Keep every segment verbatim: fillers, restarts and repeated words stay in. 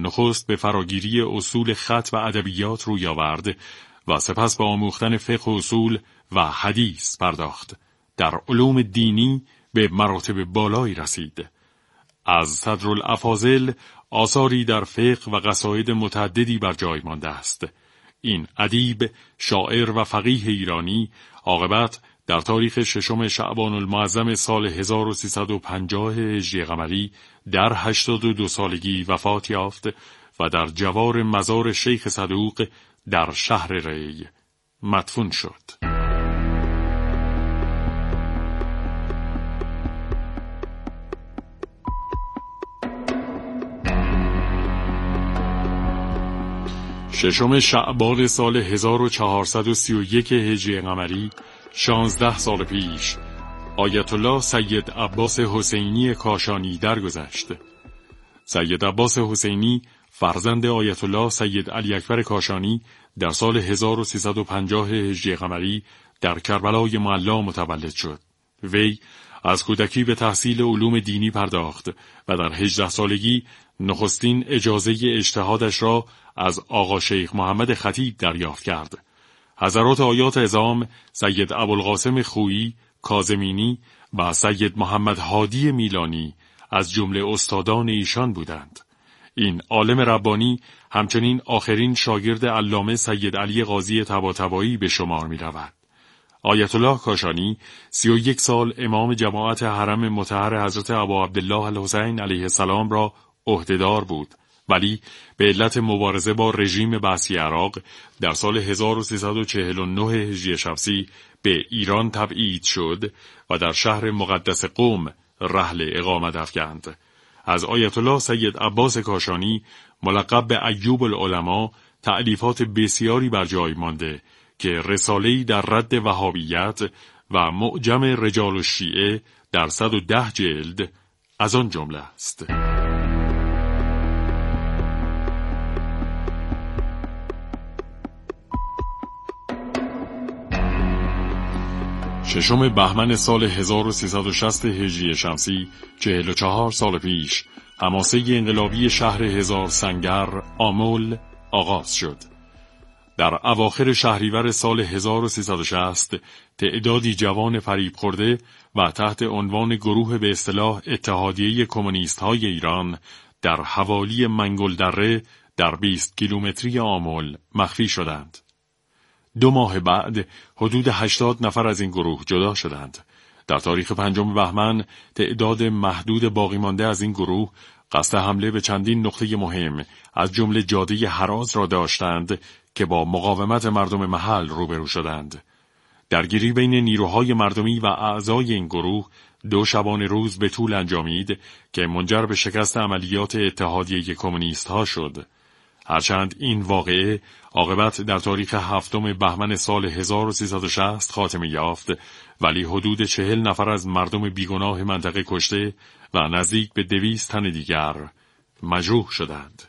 نخست به فراگیری اصول خط و ادبیات روی آورد و سپس به آموختن فقه و اصول و حدیث پرداخت. در علوم دینی به مراتب بالایی رسید. از صدرالافاضل آثاری در فقه و قصاید متعددی بر جای مانده است. این ادیب، شاعر و فقیه ایرانی عاقبت در تاریخ ششم شعبان المعظم سال هزار و سیصد و پنجاه هجری قمری در هشتاد و دو سالگی وفات یافت و در جوار مزار شیخ صدوق در شهر ری مدفون شد. ششم شعبان سال هزار و چهارصد و سی و یک هجری قمری، شانزده سال پیش، آیت الله سید عباس حسینی کاشانی درگذشت. سید عباس حسینی فرزند آیت الله سید علی اکبر کاشانی در سال هزار و سیصد و پنجاه هجری قمری در کربلای معلا متولد شد. وی از کودکی به تحصیل علوم دینی پرداخت و در هجده سالگی نخستین اجازه اجتهادش را از آقا شیخ محمد خطیب دریافت کرد. حضرات آیات عظام سید ابوالقاسم خویی کاظمینی و سید محمد هادی میلانی از جمله استادان ایشان بودند. این عالم ربانی همچنین آخرین شاگرد علامه سید علی قاضی طباطبایی به شمار می رود. آیت الله کاشانی سی و یک سال امام جماعت حرم مطهر حضرت ابا عبدالله الحسین علیه السلام را عهدهدار بود، ولی به علت مبارزه با رژیم بعثی عراق در سال هزار و سیصد و چهل و نه هجری شمسی به ایران تبعید شد و در شهر مقدس قم رحل اقامت افکند. از آیت الله سید عباس کاشانی ملقب به ایوب العلماء تألیفات بسیاری بر جای مانده که رساله‌ای در رد وهابیت و معجم رجال الشیعه در صد و ده جلد از آن جمله است. ششم بهمن سال هزار و سیصد و شصت هجری شمسی، چهل و چهار سال پیش، حماسه انقلابی شهر هزار سنگر آمل آغاز شد. در اواخر شهریور سال هزار و سیصد و شصت تعدادی جوان فریب خورده و تحت عنوان گروه به اصطلاح اتحادیه کمونیست‌های ایران در حوالی منگلدره در بیست کیلومتری آمل مخفی شدند. دو ماه بعد حدود هشتاد نفر از این گروه جدا شدند. در تاریخ پنجم بهمن تعداد محدود باقی مانده از این گروه قصد حمله به چندین نقطه مهم از جمله جاده هراز را داشتند که با مقاومت مردم محل روبرو شدند. درگیری بین نیروهای مردمی و اعضای این گروه دو شبانه روز به طول انجامید که منجر به شکست عملیات اتحادیه کمونیست‌ها شد. هرچند این واقعه عاقبت در تاریخ هفتم بهمن سال هزار و سیصد و شصت خاتمه یافت، ولی حدود چهل نفر از مردم بیگناه منطقه کشته و نزدیک به دویست تن دیگر مجروح شدند.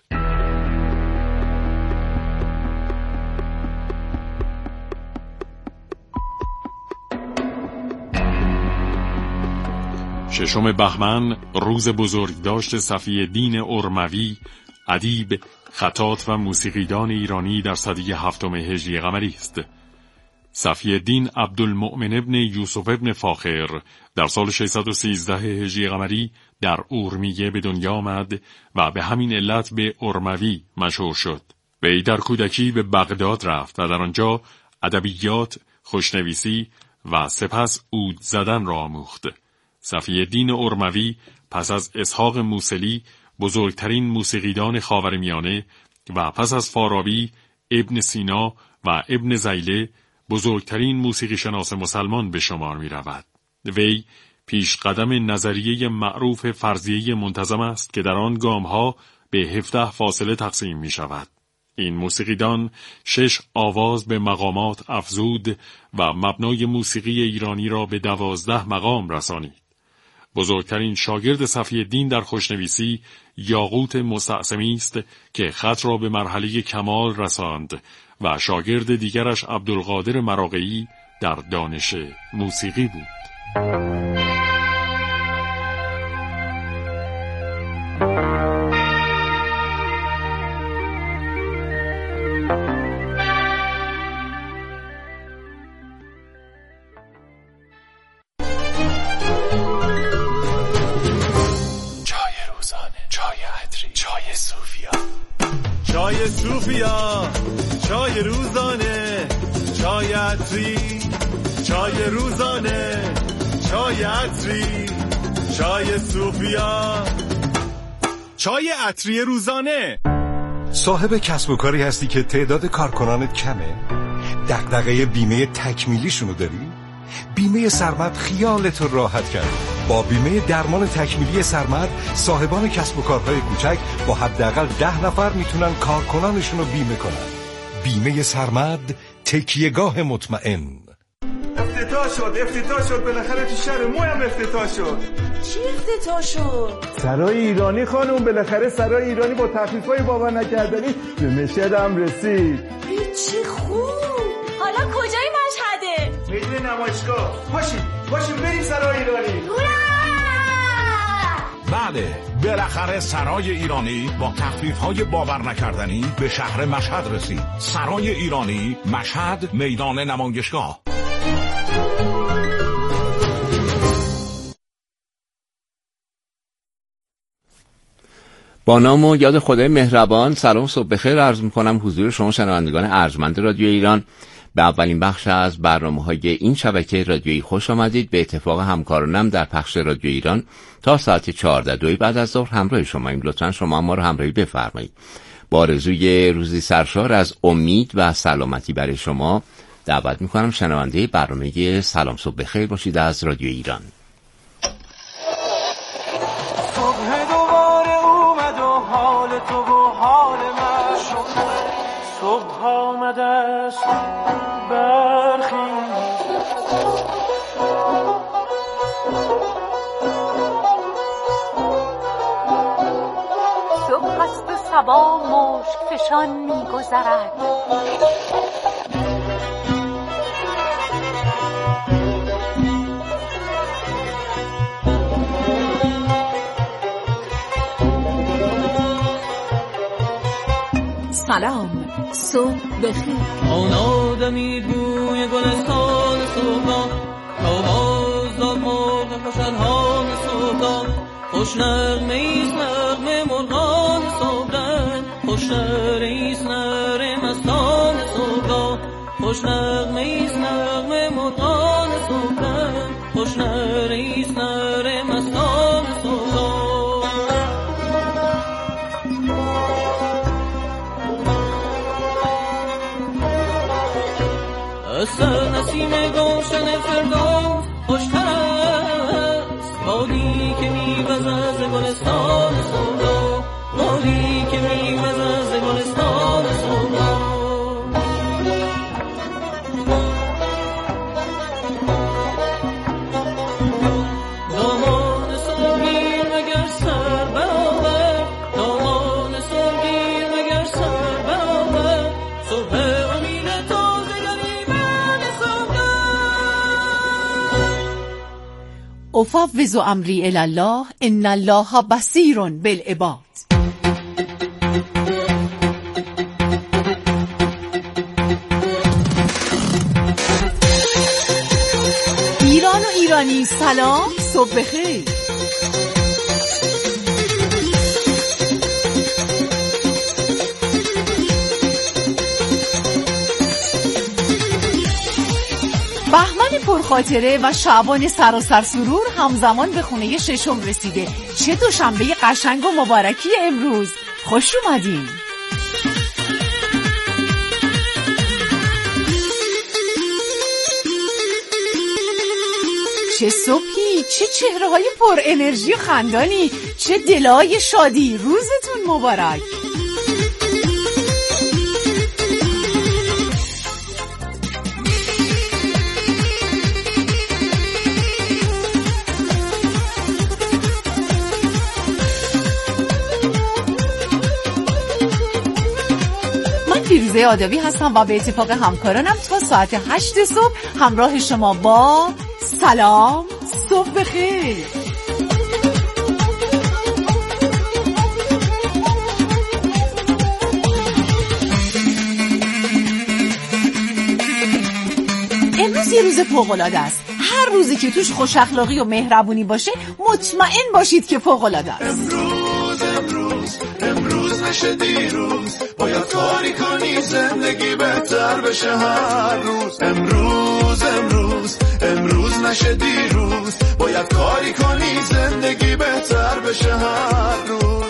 ششم بهمن روز بزرگداشت صفی‌الدین ارموی، ادیب، خطاط و موسیقیدان ایرانی در سده هفتم هجری قمری است. صفی‌الدین عبدالمؤمن ابن یوسف ابن فاخر در سال ششصد و سیزده هجری قمری در اورمیه به دنیا آمد و به همین علت به ارموی مشهور شد. وی در کودکی به بغداد رفت و در آنجا ادبیات، خوشنویسی و سپس عود زدن را آموخت. صفی‌الدین ارموی پس از اسحاق موصلی بزرگترین موسیقیدان خاورمیانه و پس از فارابی، ابن سینا و ابن زیله بزرگترین موسیقی شناس مسلمان به شمار می رود. وی پیش قدم نظریه معروف فرضیه منتظم است که در آن گامها به هفده فاصله تقسیم می شود. این موسیقیدان شش آواز به مقامات افزود و مبنای موسیقی ایرانی را به دوازده مقام رسانید. بزرگترین شاگرد صفی‌الدین در خوشنویسی یاقوت مستعصمی است که خط را به مرحله کمال رساند و شاگرد دیگرش عبدالقادر مراغه‌ای در دانش موسیقی بود. صوفیا. چای صوفیا، چای روزانه، چای عطری، چای روزانه، چای عطری، چای صوفیا، چای عطری روزانه. صاحب کسب و کاری هستی که تعداد کارکنانت کمه؟ دغدغه بیمه تکمیلیشونو داری؟ بیمه سرمد خیالت رو راحت کرد. با بیمه درمان تکمیلی سرمد صاحبان کسب و کارهای کوچک با حداقل ده نفر میتونن کارکنانشون رو بیمه کنن. بیمه سرمد، تکیهگاه مطمئن. افتتاح شد افتتاح شد بالاخره تو شهر مویم افتتاح شد. چی افتتاح شد؟ سرای ایرانی خانم، بالاخره سرای ایرانی با تخفیفای باور نکردنی به مشهد هم رسید. چی خوب. حالا کجای مشهده؟ میدون نمایشگاه. پاشیم پاشیم بریم سرای ایرانی. بله، بالاخره سرای ایرانی با تخفیف‌های باور نکردنی به شهر مشهد رسید. سرای ایرانی، مشهد، میدان نمایشگاه. با نام و یاد خدای مهربان، سلام صبح بخیر عرض می‌کنم حضور شما شنوندگان ارجمند رادیو ایران. به اولین بخش از برنامه‌های این شبکه رادیویی خوش آمدید. به اتفاق همکارانم در پخش رادیو ایران تا ساعت چهارده دوی بعد از ظهر همراه شماییم. لطفاً شما ما رو همراهی بفرمایید. با آرزوی روزی سرشار از امید و سلامتی برای شما دعوت می‌کنم شنونده برنامه سلام صبح بخیر باشید از رادیو ایران. صبح دوباره اومد و حال تو و حال من، صبح آمده است برخیز، صبح است و صبا مشک فشان می‌گذرد، سلام صبح بخیر. آن آدمی بوی گلستان صبحگاه، تا باز داد مرغ خوش الهام صبحگاه، خوش نغمه ایست نغمه مرغان صبحدم، خوش نره ایست نره مستان صبحگاه، خوش نغمه ایست نغمه مرغان صبحدم، خوش نره ایست نره مستان صبحگاه. سر نسیم گلشن فردوس خوشتر است، بادی که می‌وزد ز گلستان صبحگاه، بادی که می‌وزد ز گلستان صبحگاه. دامان صبحگیر مگر سر برآورد، دامان صبحگیر مگر سر برآورد، صبح افوض امری الی الله ان الله بصیر بالعباد. ایران و ایرانی سلام صبح بخیر. بهمن پرخاطره و شعبان سراسر سرور همزمان به خونه ششم رسیده. چه دوشنبه قشنگ و مبارکی امروز. خوش اومدین. چه صبحی، چه چهره‌های پر انرژی و خندانی، چه دلای شادی. روزتون مبارک. فیروزه آدوی هستم و به اتفاق همکارانم تا ساعت هشت صبح همراه شما با سلام صبح بخیر. امروز یه روز فوق‌العاده است. هر روزی که توش خوش اخلاقی و مهربونی باشه مطمئن باشید که فوق‌العاده است. امروز امروز امروز نشه دیروز، باید کاری کنی زندگی بهتر بشه هر روز. امروز امروز امروز نشه دیروز، باید کاری کنی زندگی بهتر بشه هر روز.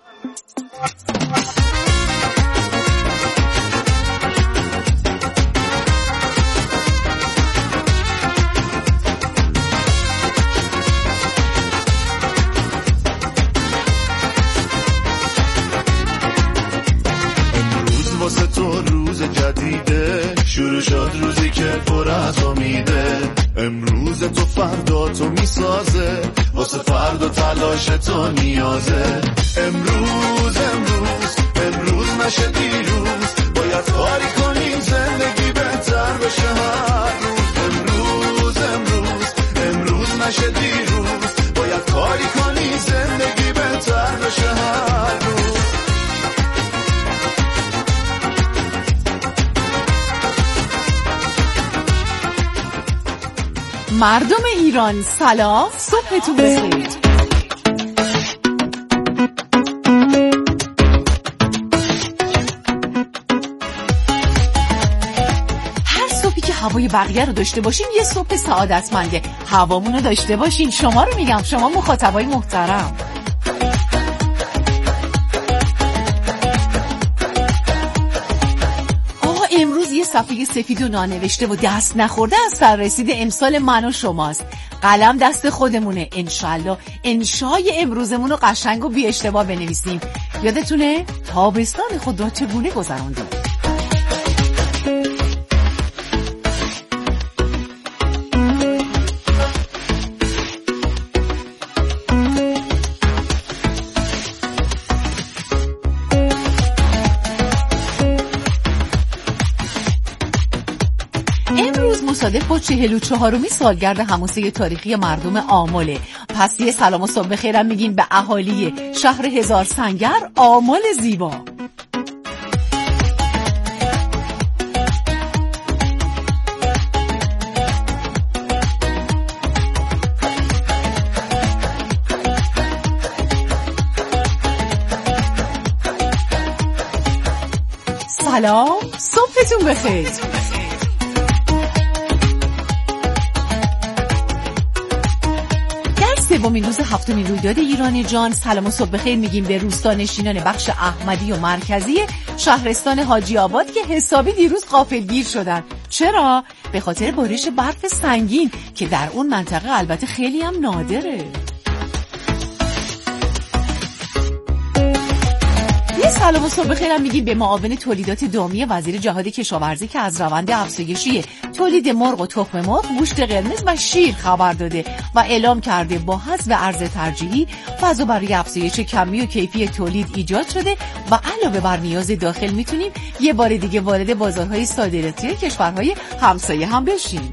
واسه تو روز جدیده، شروع شد روزی که پر از امیده. امروز تو فردا تو میسازه، واسه فردا تلاش تو نیازه. امروز امروز امروز نشه دیروز، باید کاری کنیم زندگی بهتر بشه هر روز. امروز امروز امروز نشه دیروز، باید کاری کنی زندگی بهتر بشه هر روز. مردم ایران سلام، صبحتون بخیر. هر صبحی که هوای بقیه رو داشته باشیم یه صبح سعادتمنده. هوامون رو داشته باشین. شما رو میگم، شما مخاطبای محترم. امروز یه صفحه سفید و نانوشته و دست نخورده از سر رسید امسال من و شماست. قلم دست خودمونه. انشالله انشای امروزمون رو قشنگ و بی اشتباه بنویسیم. یادتونه تابستان خود را چگونه گذراندیم؟ مصادف با چهل و چهارمین سالگرد حماسه تاریخی مردم آمله. پس یه سلام و صبح بخیرم میگیم به اهالی شهر هزار سنگر آمل زیبا. سلام، صبحتون بخیر. سومین روز هفتمین رویداد ایران جان سلام و صبح بخیر میگیم به روستانشینان بخش احمدی و مرکزی شهرستان حاجی آباد که حسابی دیروز غافلگیر شدن. چرا؟ به خاطر بارش برف سنگین که در اون منطقه البته خیلی هم نادره. یه سلام و صبح بخیرم میگیم به معاون تولیدات دامی وزیر جهاد کشاورزی که از روند افزایشی تولید مرغ و تخم مرغ، گوشت قرمز و شیر خبر داده و اعلام کرده با حذف ارز ترجیحی فضا برای افزایش کمی و کیفی تولید ایجاد شده و علاوه بر نیاز داخل میتونیم یه بار دیگه وارد بازارهای صادراتی کشورهای همسایه هم بشیم.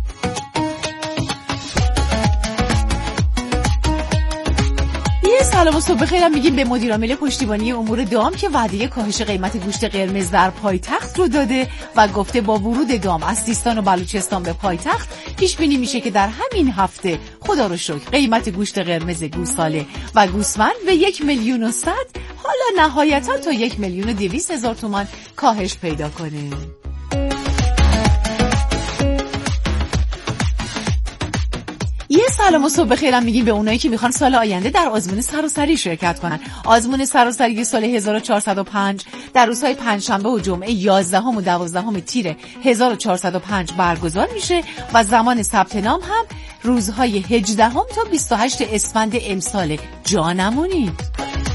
سلام و صبح بخیرم میگیم به مدیر عامل پشتیبانی امور دام که وعده کاهش قیمت گوشت قرمز در پایتخت رو داده و گفته با ورود دام از سیستان و بلوچستان به پایتخت پیش بینی میشه که در همین هفته خدا رو شکر قیمت گوشت قرمز گوساله و گوسفند به یک میلیون و صد، حالا نهایتا تا یک میلیون و دویست هزار تومان کاهش پیدا کنه. یه سلام و صبح بخیرم میگیم به اونایی که میخوان سال آینده در آزمون سراسری شرکت کنن. آزمون سراسری سال هزار و چهارصد و پنج در روزهای پنجشنبه و جمعه یازدهم و دوازدهم تیر هزار و چهارصد و پنج برگزار میشه و زمان ثبت نام هم روزهای هجدهم تا بیست و هشتم اسفند امسال. جا نمونید.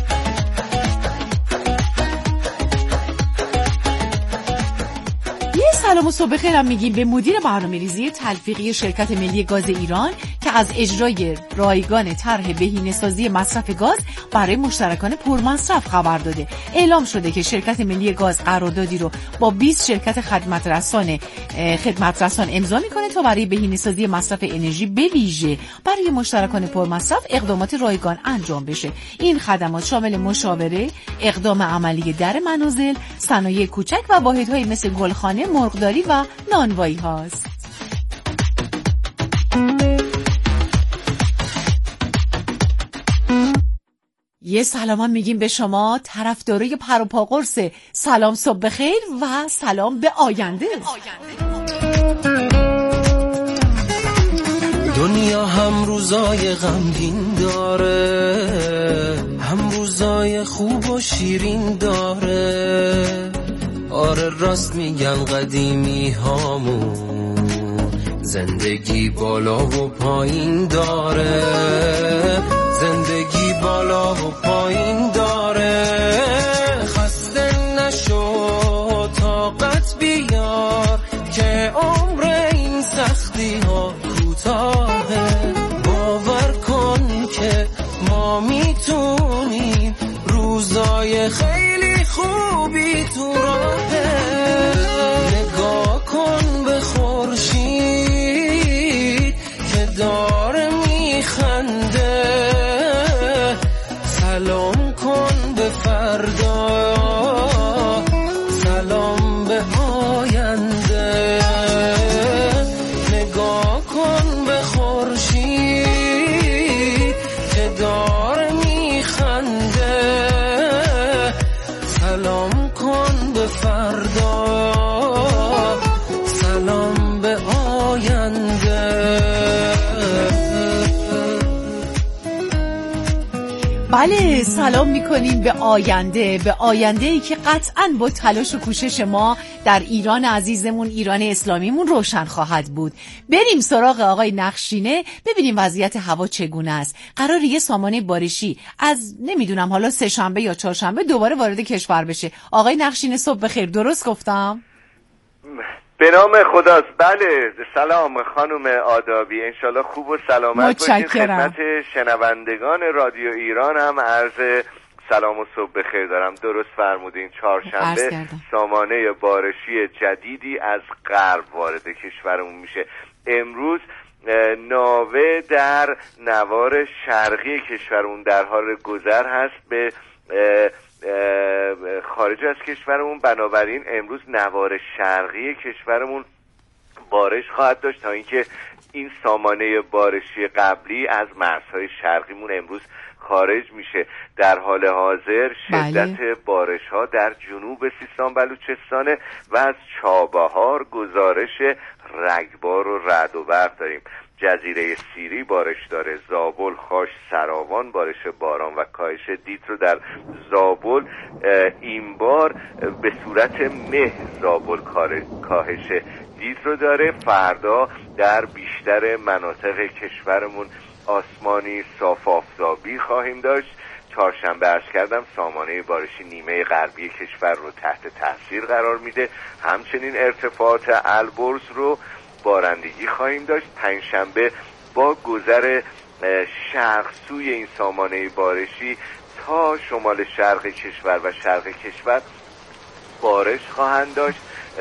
سلام و صبح بخیرم میگیم به مدیر برنامه‌ریزی تلفیقی شرکت ملی گاز ایران که از اجرای رایگان طرح بهینه‌سازی مصرف گاز برای مشترکان پرمصرف خبر داده. اعلام شده که شرکت ملی گاز قراردادی رو با بیست شرکت خدمت رسان خدمت رسان امضا میکنه تا برای بهینه‌سازی مصرف انرژی به ویژه برای مشترکان پرمصرف اقدامات رایگان انجام بشه. این خدمات شامل مشاوره، اقدام عملی در منازل، صنایع کوچک و واحدهایی مثل گلخانه، مرغداری و نانوایی هاست. یه سلام هم میگیم به شما طرفدارای پر و پا قرص سلام صبح بخیر و سلام به آینده. دنیا هم روزای غمگین داره، هم روزای خوب و شیرین داره. آره راست میگن قدیمی هامون، زندگی بالا و پایین داره، زندگی بالا و پایین داره. خسته نشو طاقت بیار که عمر این سختی ها کوتاهه. باور کن که ما میتونیم، روزای خیلی خوبی تو راهه. نگاه کن به خورشید که داره میخنده، سلام کن به فردا، سلام به آینده. نگاه کن به خورشید که داره میخنده، سلام کن به فردا، سلام به آینده. بله سلام میکنیم به آینده، به آینده‌ای که قطعاً با تلاش و کوشش ما در ایران عزیزمون، ایران اسلامیمون روشن خواهد بود. بریم سراغ آقای نخشینه ببینیم وضعیت هوا چگونه است. قراره یه سامانه بارشی از نمیدونم حالا سه شنبه یا چهارشنبه دوباره وارد کشور بشه. آقای نخشینه صبح بخیر، درست گفتم؟ به نام خداست. بله سلام خانم آدابی، انشالله خوب و سلامت باشید. خدمت شنوندگان رادیو ایران هم عرض سلام و صبح بخیر دارم. درست فرمودین، چهارشنبه سامانه بارشی جدیدی از غرب وارد کشورمون میشه. امروز ناوه در نوار شرقی کشورمون در حال گذر هست به خارج از کشورمون، بنابراین امروز نوار شرقی کشورمون بارش خواهد داشت تا اینکه این سامانه بارشی قبلی از مرزهای شرقیمون امروز خارج میشه. در حال حاضر شدت بله. بارش ها در جنوب سیستان بلوچستان و از چابهار گزارش رگبار و رعد و برق داریم. جزیره سیری بارش داره، زابل، خاش، سراوان بارش باران و کاهش دیت رو در زابل این بار به صورت مه زابل کاهش دیت رو داره. فردا در بیشتر مناطق کشورمون آسمانی صاف آفتابی خواهیم داشت. چهارشنبه عرض کردم سامانه بارشی نیمه غربی کشور رو تحت تاثیر قرار میده، همچنین ارتفاعات البرز رو بارندگی خواهیم داشت. پنجشنبه با گذر شرق سوی این سامانه بارشی تا شمال شرق کشور و شرق کشور بارش خواهند داشت.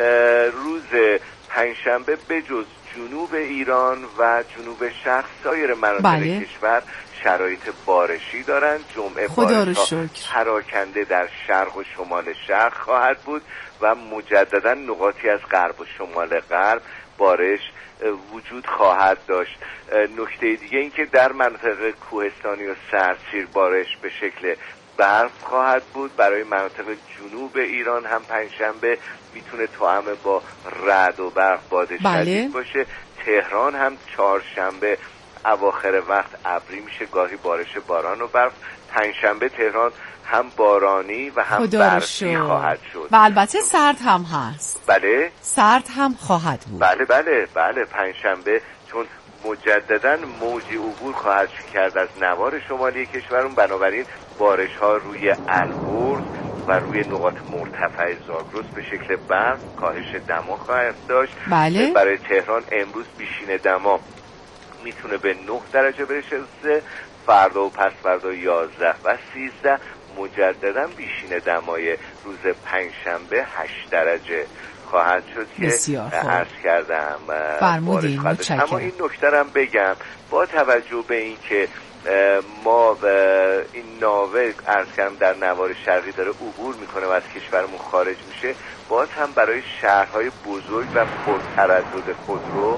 روز پنجشنبه به جز جنوب ایران و جنوب شرق سایر مناطق بله. کشور شرایط بارشی دارند. جمعه بارش‌ها پراکنده در شرق و شمال شرق خواهد بود و مجددا نقاطی از غرب و شمال غرب بارش وجود خواهد داشت. نکته دیگه این که در مناطق کوهستانی و سردسیر بارش به شکل برف خواهد بود. برای مناطق جنوب ایران هم پنجشنبه میتونه توأم با رعد و برق باد بله. شدید باشه. تهران هم چهارشنبه اواخر وقت ابری میشه، گاهی بارش باران و برف. پنجشنبه تهران هم بارانی و هم برفی خواهد شد و البته سرد هم هست. بله سرد هم خواهد بود. بله بله بله پنجشنبه چون مجددا موجی عبور خواهد کرد از نوار شمالی کشورمون، بنابراین بارش ها روی البرز و روی نقاط مرتفع زاگرس به شکل برف کاهش دما خواهد داشت. بله. برای تهران امروز بیشین دما میتونه به نه درجه برسه، فردا و پس فردا یازده و سیزده. مجددا بیشین دمای روز پنجشنبه هشت درجه خواهد شد که عرض کردم فرمودین. اما این نکته هم بگم با توجه به این که ما این ناوه عرض کردم در نوار شرقی داره عبور میکنه و از کشورمون خارج میشه، باز هم برای شهرهای بزرگ و پرتردد خودرو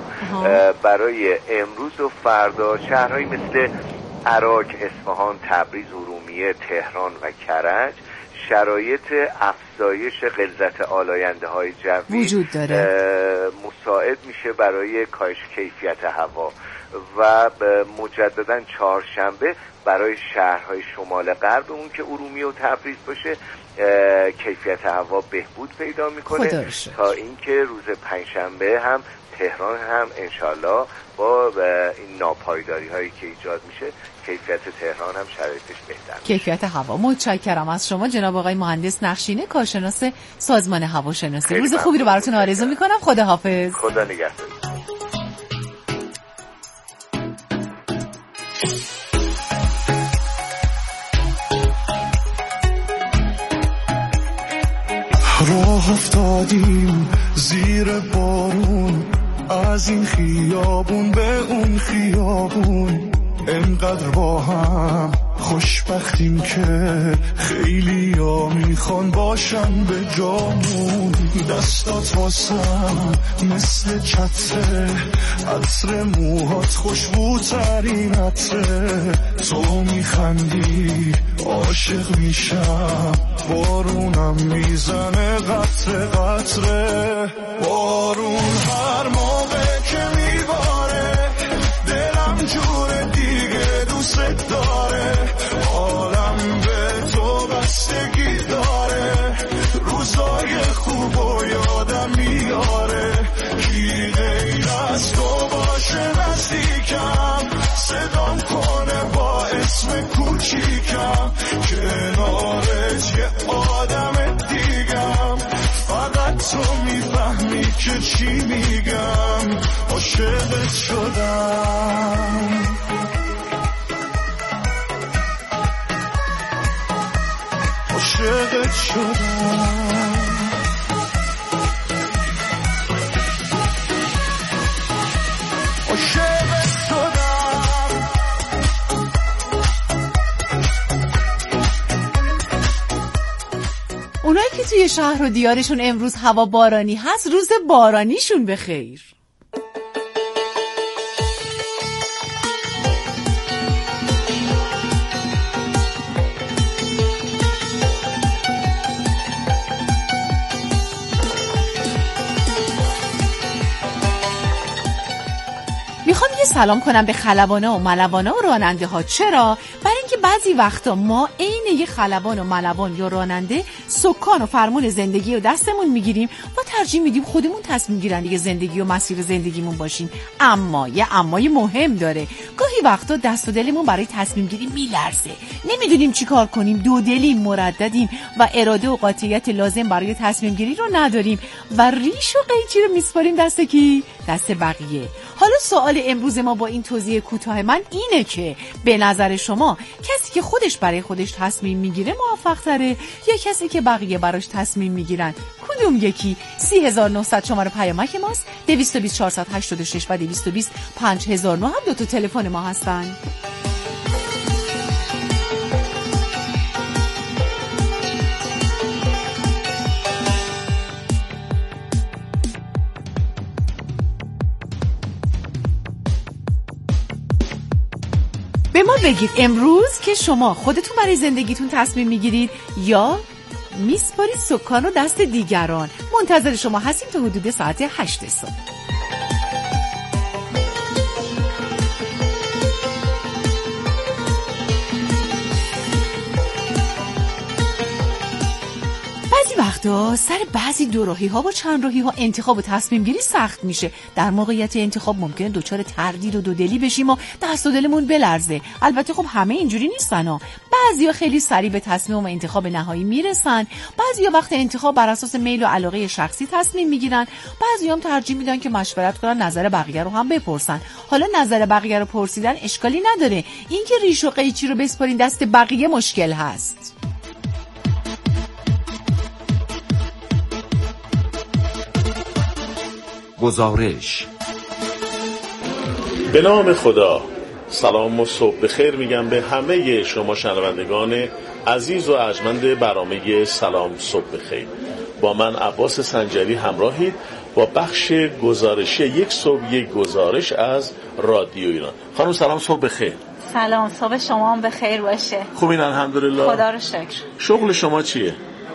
برای امروز و فردا شهرهایی مثل عراق، اصفهان، تبریز، ارومیه، اقلیمی تهران و کرج شرایط افزایش غلظت آلاینده های جوی وجود داره، مساعد میشه برای کاهش کیفیت هوا و مجددا چهارشنبه برای شهرهای شمال غرب اون که ارومیه و تبریز باشه کیفیت هوا بهبود پیدا میکنه تا اینکه روز پنجشنبه هم تهران هم انشالله با این ناپایداری هایی که ایجاد میشه کیفیت تهران هم شرایطش بهتر میشه. کیفیت هوا. متشکرم از شما جناب آقای مهندس نقشینه، کارشناس سازمان هواشناسی. روز خوبی رو براتون آرزو میکنم. خداحافظ. خدا نگهدار. راه افتادیم زیر بارون، از این خیابون به اون خیابون، انقدر با هم خوشبختیم که خیلی ها میخوان باشن به جامون. دستات واسم مثل چتره، عطر موهات خوشبوترین عطره، تو میخندی عاشق میشم، بارونم میزنه قطره قطره. بارون هر موقع که میباره دلم جور دیگه دوست داره، عالم به تو بستگی داره، روزای خوب و یادم میاره، کی غیر از تو باشه نزدیکم، صدام کنه با اسم کوچیکم، کنارت یه آدم دیگم، فقط تو میفهمی که چی میگم، عاشقت شدم. عاشقت شدم. عاشقت شدم. اونایی که توی شهر و دیارشون امروز هوا بارانی هست، روز بارانیشون بخیر. میخوام یه سلام کنم به خلبانا و ملوانا و راننده ها. چرا؟ برای اینکه بعضی وقتا ما عین یه خلبان و ملوان یا راننده سکان و فرمون زندگی رو دستمون میگیریم و ترجیح میدیم خودمون تصمیم گیرنده زندگی و مسیر زندگیمون باشیم. اما یه امای مهم داره، گاهی وقتا دست و دلمون برای تصمیم گیری میلرزه، نمیدونیم چی کار کنیم، دودلیم، مرددیم و اراده و قاطعیت لازم برای تصمیم گیری رو نداریم و ریش و قیچی رو میسپاریم دست کی؟ دست بقیه. حالا سوال امروز ما با این توضیح کوتاه من اینه که به نظر شما کسی که خودش برای خودش تصمیم میگیره موفق تره یا کسی که بقیه براش تصمیم میگیرن؟ کدوم یکی؟ سی هزار و نهصد شماره پیامک ماست، دویست و بیست چهارصد و هشتاد و شش و دویست و بیست پنج هزار و نه هم دو تا تلفن ما هستن. به ما بگید امروز که شما خودتون برای زندگیتون تصمیم میگیرید یا میسپارید سکان رو دست دیگران. منتظر شما هستیم تا حدود ساعت هشت صبح. وقتا سر بعضی دوراهی ها و چند راهی ها انتخاب و تصمیم گیری سخت میشه. در موقعیت انتخاب ممکنه دچار تردید و دودلی بشیم و دست و دلمون بلرزه. البته خب همه اینجوری نیستن ها. بعضیا خیلی سریع به تصمیم و انتخاب نهایی میرسن، بعضیا وقت انتخاب بر اساس میل و علاقه شخصی تصمیم میگیرن، بعضیا هم ترجیح میدن که مشورت کنن، نظر بقیه رو هم بپرسن. حالا نظر بقیه رو پرسیدن اشکالی نداره، اینکه ریش و قیچی رو بسپارین دست بقیه مشکل هست. گزارش. به نام خدا، سلام و صبح بخیر میگم به همه شما شنوندگان عزیز و ارجمند برنامه سلام صبح بخیر. با من عباس سنجری همراهید با بخش گزارشی یک صبح یک گزارش از رادیو ایران. خانم سلام صبح بخیر. سلام، صبح شما هم بخیر باشه. خوبین الحمدلله. خدا رو شکر. شغل شما چیه؟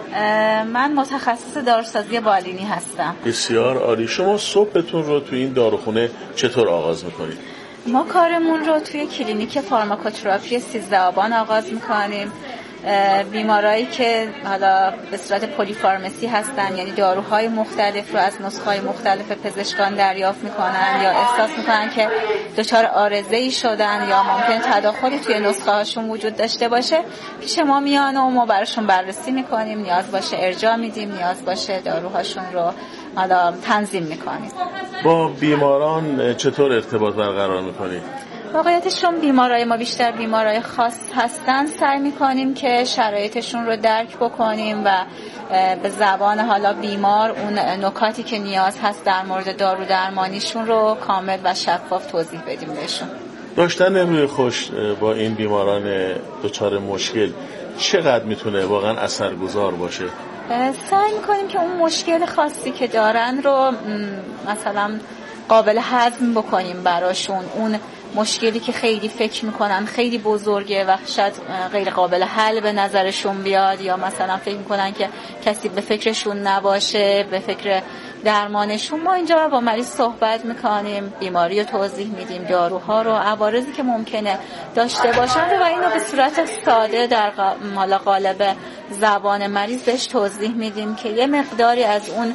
من متخصص داروسازی بالینی هستم. بسیار عالی. شما صبحتون رو تو این داروخونه چطور آغاز میکنید؟ ما کارمون رو توی کلینیک فارماکوتراپی سیزده آبان آغاز میکنیم. بیمارایی که حالا به صورت پلی فارمسی هستن، یعنی داروهای مختلف رو از نسخه‌های مختلف پزشکان دریافت میکنن یا احساس میکنن که دچار عارضه‌ای شدن یا ممکن تداخلی توی نسخه هاشون وجود داشته باشه، پیش ما میان و ما براشون بررسی میکنیم، نیاز باشه ارجاع میدیم، نیاز باشه داروهاشون رو حالا تنظیم میکنیم. با بیماران چطور ارتباط برقرار میکنید؟ واقعیتشون بیمارای ما بیشتر بیمارای خاص هستن، سعی میکنیم که شرایطشون رو درک بکنیم و به زبان حالا بیمار اون نکاتی که نیاز هست در مورد دارو درمانیشون رو کامل و شفاف توضیح بدیم بهشون. داشتن روی خوش با این بیماران دچار مشکل چقدر میتونه واقعا اثرگذار باشه؟ سعی میکنیم که اون مشکل خاصی که دارن رو مثلا قابل هضم بکنیم براشون. اون مشکلی که خیلی فکر میکنن خیلی بزرگه و شاید غیر قابل حل به نظرشون بیاد، یا مثلا فکر میکنن که کسی به فکرشون نباشه، به فکر درمانشون. ما اینجا با مریض صحبت میکنیم، بیماری رو توضیح میدیم، داروها رو، عوارضی که ممکنه داشته باشن رو و اینو به صورت ساده در حالا قالب زبان مریض بهش توضیح میدیم که یه مقداری از اون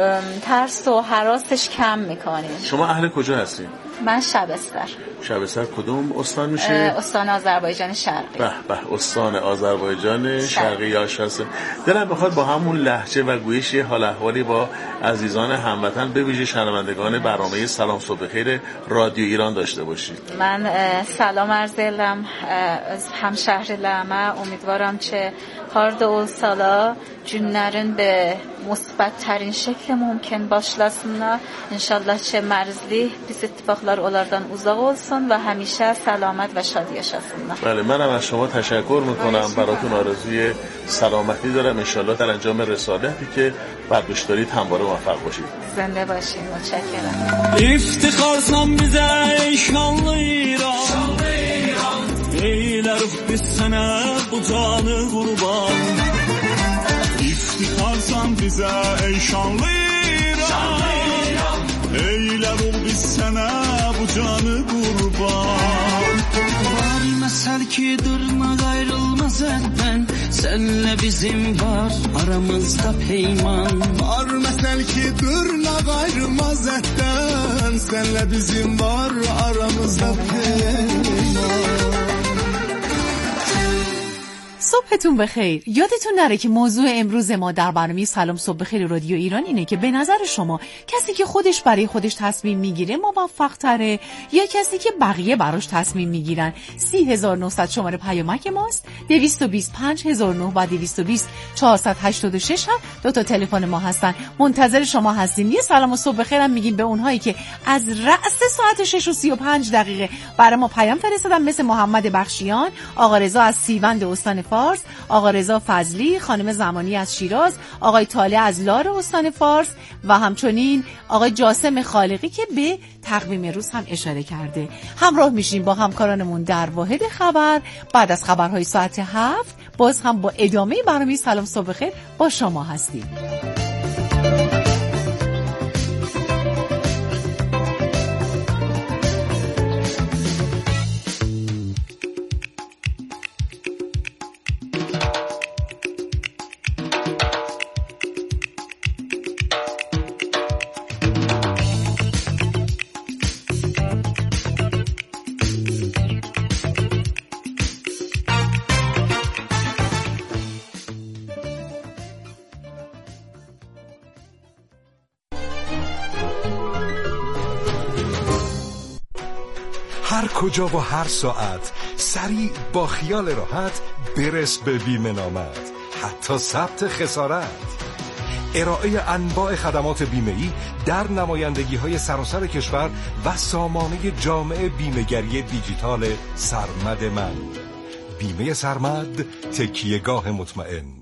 ترس و هراسش کم میکنیم. شما اهل کجا هستین؟ من شبستر. شبستر کدوم استان میشه؟ استان آذربایجان شرقی. به به، استان آذربایجان شرقی یا شرقی. دلم بخواد با همون لهجه و گویش یه حال احوالی با عزیزان هموطن به ویژه شنوندگان برنامه سلام صبح بخیر رادیو ایران داشته باشید. من سلام عرض دلم از همشهر لعمه. امیدوارم که هارد و سالا günlerin به مثبت ترین şekli mümkün başlasınlar. İnşallah çe mərzli biz ittifaqlar onlardan uzaq olsun و همیشه سلامت و شادی yaşasınlar. بله، منم از شما تشکر میکنم، براتون آرزوی سلامتی دارم. انشالله در انجام رسالتی که برداشت دارید همواره موفق باشید. زنده باشید. متشکرم. İftikharsan bize ey şanlı İran, eyler biz sana bu canı kurban. İftikharsan bize ey şanlı İran, eyler ol biz sana bu canı kurban. Var mesel ki durmak ayrılmaz elden, senle bizim var aramızda peyman. Var mesel ki durmak ayrılmaz elden, senle bizim var aramızda peyman. صبحتون بخیر. یادتون نره که موضوع امروز ما در برنامه سلام صبح بخیر رادیو ایران اینه که به نظر شما کسی که خودش برای خودش تصمیم میگیره موفق تره یا کسی که بقیه براش تصمیم میگیرن؟ سی هزار و نهصد شماره پیامک ماست، دویست و بیست پنج هزار و نه و دویست و بیست چهارصد و هشتاد و شش هم دو تا تلفن ما هستن. منتظر شما هستیم. یه سلام و صبح بخیرم میگیم به اونهایی که از رأس ساعت شش و سی و پنج دقیقه برای ما پیام فرستادن، مثل محمد بخشیان، آقا رضا از سیوند استان فارس، آقا رضا فضلی، خانم زمانی از شیراز، آقای طالع از لار استان فارس و همچنین آقای جاسم خالقی که به تقویم روز هم اشاره کرده. همراه میشیم با همکارانمون در واحد خبر بعد از خبرهای ساعت هفت. باز هم با ادامه برنامه سلام صبح بخیر با شما هستیم. هر کجا و هر ساعت سریع با خیال راحت برس به بیمه نامت، حتی ثبت خسارت. ارائه انواع خدمات بیمه‌ای در نمایندگی‌های سراسر کشور و سامانه جامع بیمه‌گری دیجیتال سرمد من. بیمه سرمد، تکیهگاه مطمئن.